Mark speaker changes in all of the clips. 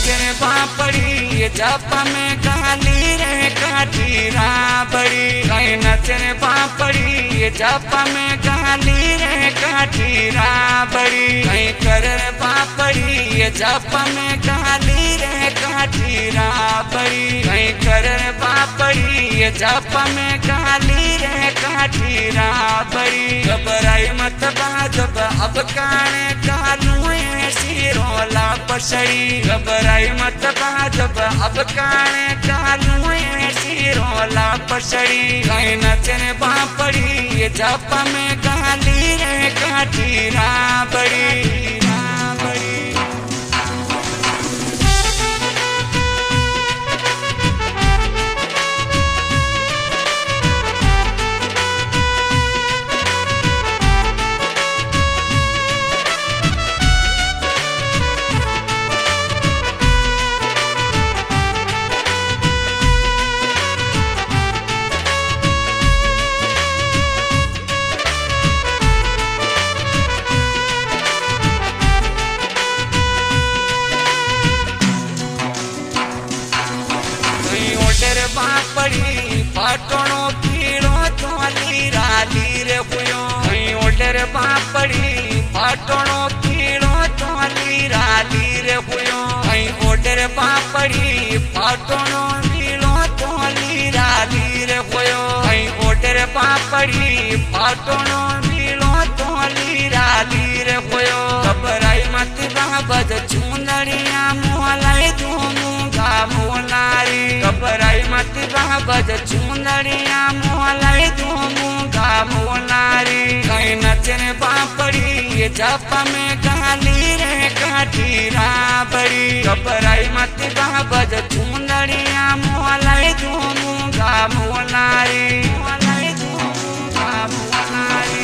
Speaker 1: नचने बापड़ी जप में गाली रे काठी राबड़ी कहीं नचने बापड़ी जप में गाली रे काठी राबड़ी कहीं कर बापड़ी जप में गाली रे काठी राबड़ी कहीं कर बापड़ी जप में गाली रे काठी राबड़ी घबराई मत बाजब अब काने कालू सिरोला पसड़ी घबराई मत बाजब अब काने कालू सिरोला पसड़ी कहीं नचने बापड़ी जप में गाली रे काठी राबड़ी बापड़ी पाटणो पीड़ो तो लीराली रे हुयो कहीं ओडर बापड़ी पाटणो पीड़ो तो लीराली रे हुयो कहीं ओडर बापड़ी पाटणो पीड़ो तो लीराली रे हुयो कहीं ओडर बापड़ी पाटणो पीड़ो तो लीराली रे हुयो घबराई मत बाबज चुंदड़िया मोलाई दूंगा मोलारी घबराई मत बाबज चुंदड़िया मोलाई दूंगा मोलारी कहीं नचने बापड़ी जप में गाली रे काठी राबड़ी घबराई मत बाबज चुंदड़िया मोलाई दूंगा मोलारी मोलाई दूंगा मोलारी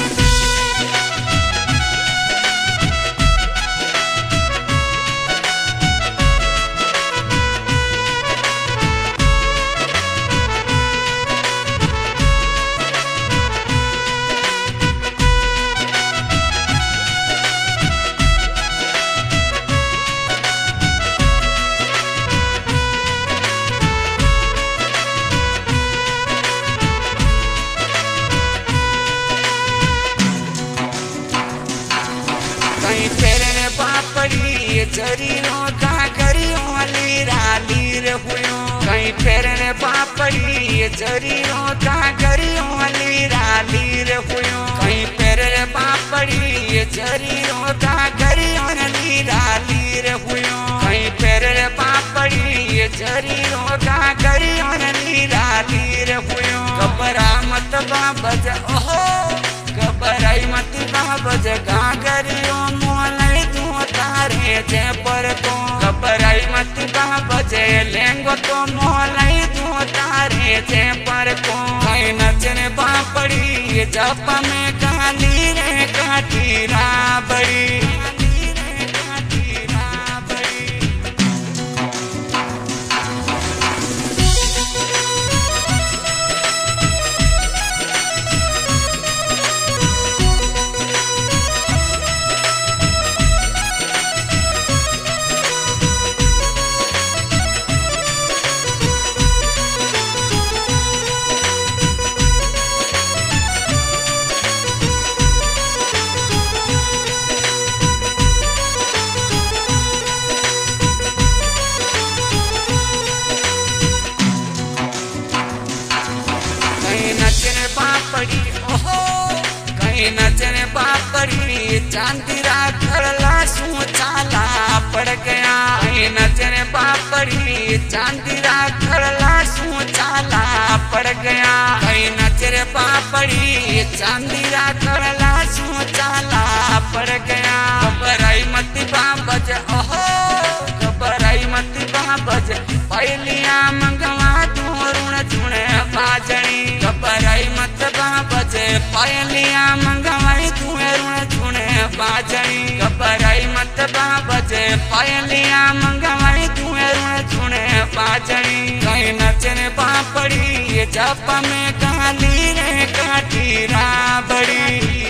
Speaker 1: कहीं फेरने बापड़ी जरीनो का करियो लीराली रे हुयो कहीं फेरने बापड़ी जरीनो का करियो लीराली रे हुयो कहीं फेरने बापड़ी जरीनो का करियो लीराली रे हुयो कहीं फेरने बापड़ी जरीनो का करियो लीराली रे हुयो घबरा मत बाबज ओहो घबराई मत बाबज गागरियो मोलाई तू तारे जे पर तो घबराई मत बाबज लेंगो तो मोलाई तू तारे जे पर को कहीं नचने बापड़ी जप में गाली रे काठी राबड़ी बापड़ी ओहो कहीं नचने बापड़ी चांदीरा खड़ला सू चाला पड़ गया कहीं नचने बापड़ी चांदीरा खड़ला सू चाला पड़ गया कहीं नचने बापड़ी चांदीरा खड़ला सू चाला पड़ गया घबराई मत बाबज ओहो घबराई मत बाबज पहलिया मंगवा तू ऋण चुने बाजणी घबराई मत बाबज पहलिया मंगवाई तू ऋण चुने बाजणी घबराई मत बाबज पहलिया मंगवाई तू ऋण चुने बाजणी कहीं नचने बापड़ी जप में गाली रे काठी राबड़ी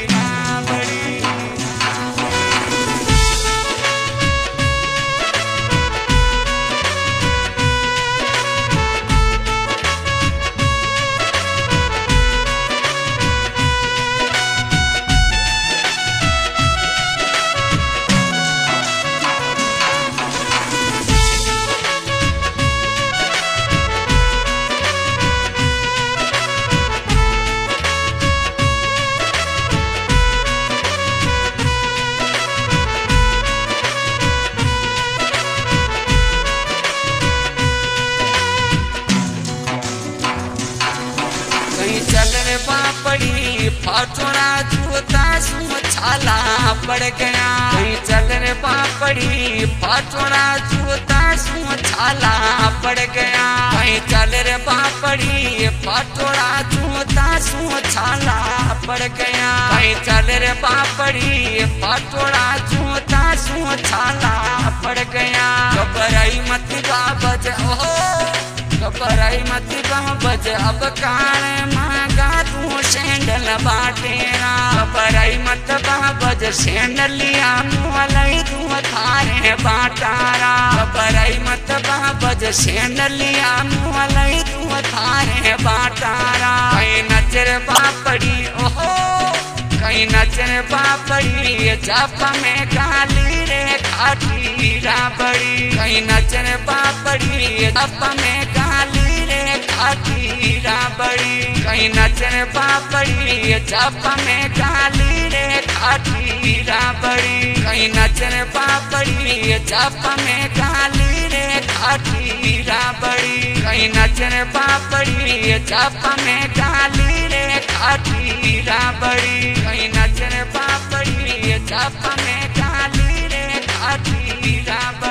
Speaker 1: छाला पड़ गया। कहीं चल रे पापड़ी पाचोड़ा जूता सू छाला पड़ गया। कहीं चल रे पापड़ी पाचोड़ा जूता सू छाला पड़ गया। कहीं चल रे पापड़ी पाचोड़ा जूता सू छाला पड़ गया। घबराई मत बाबज ओहो घबराई मत बाबज अब काने मांगा तू सैंडल बाटेरा। घबराई मत बाबज सैंडलिया मुहलाई तू थारे बाटारा। घबराई मत बाबज सैंडलिया मुहलाई तू थारे बाटारा। कहीं नजर पापड़ी ओहो कहीं नजर पापड़ी जप में काली रे खाटी राबड़ी। कहीं नजर पापड़ी जप में काली रे खाटी राबड़ी। कहीं नजर पापड़ी जप में काली रे खाटी राबड़ी। कहीं नजर पापड़ी जप में काली रे खाटी राबड़ी। कहीं नजर पापड़ी जप में काली रे खाटी राबड़ी। कहीं नजर पापड़ी जप में काली रे खाटी राबड़ी।